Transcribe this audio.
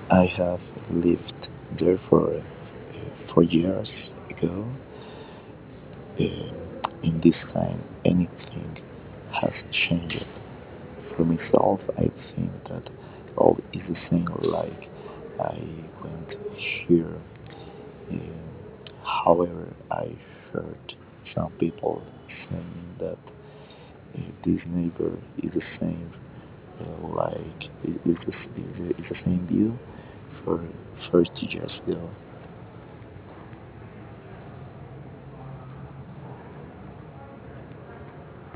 I have lived there for 4 years ago. In this time, anything has changed. For myself, I think that all is the same. Like I went here. However, I heard some people saying that this neighbor is the same, like is the same view for 30 years ago.